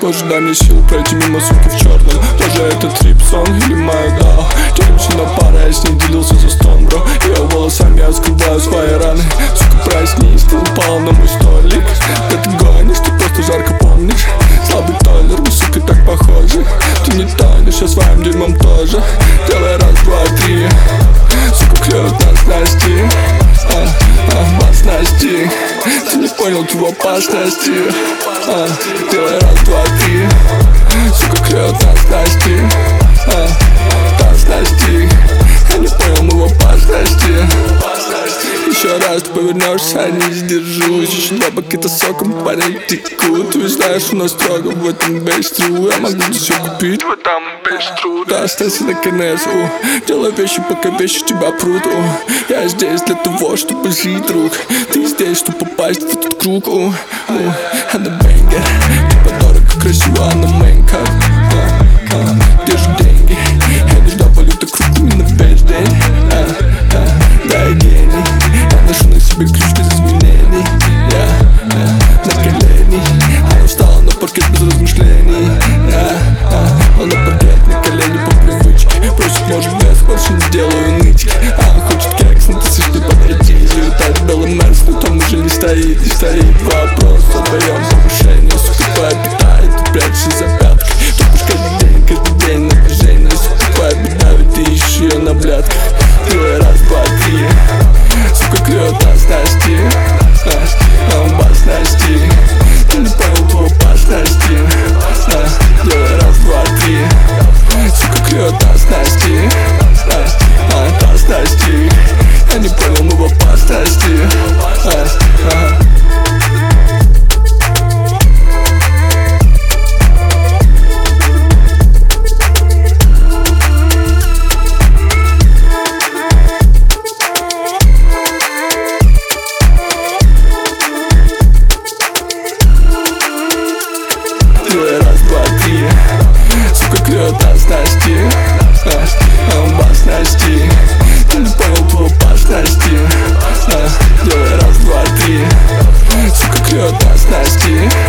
Боже, дай мне силу пройти мимо суки в черном. Тоже это трип-сон или мое гао. Делимся на пары, я с ней делился за стон, бро. Ее волосами я скрываю свои раны. Сука, проснись, ты упала на мой столик. Да ты гонишь, ты просто жарко помнишь. Слабый тойлер, мы, сука, так похожи. Ты не тонешь, я своим дерьмом тоже. Делай раз, два, три. Сука, клюют нас снасти. Опасности. Ты не понял ту опасности. Делай раз, два, три. Сука, клюют нас снасти. Опасности. Я не понял, мы в опасности. Еще раз ты повернешься, я не сдержусь. Еще два пакета соком парень текут. Ты знаешь, у нас строго в этом бейстру. Я могу все купить в этом бейстру. Да, останься на КНС. Делай вещи, пока вещи тебя прут. Я здесь для того, чтобы жить, друг. Ты здесь, чтобы попасть в этот круг. Это бэнгер. Типа дорого, красиво, на мейнкап. Где же деньги? Я не ждал валюты крупными на весь день. Да, я гений. Я ношу на себе ключки за изменений. На колени. Она встала на паркет без размышлений. Он на паркет, на колени по привычке. Просит, может, без, больше не делаю нытики. Хочет кекс, но ты слишком подойти. Залетает белый мерс, но там уже не стоит. Не стоит вопрос, отдаем повышение. Сука, твоя беда, и ты прячешься за пятки. Тупишь каждый день напряжение. Сука, твоя беда, ведь ты ищешь ее на блядках. Делай раз, два, три. Сука, клюет нас снасти. Опасности. Ты не понял ту опасности. Делай раз, два, три. Сука, клюет нас снасти. Опасности. Я не понял, мы в опасности. Делай раз, два, три. Сука, клюет нас снасти. Опасности. Ты не понял ту опасности. Делай раз, два, три. Сука, клюет нас снасти.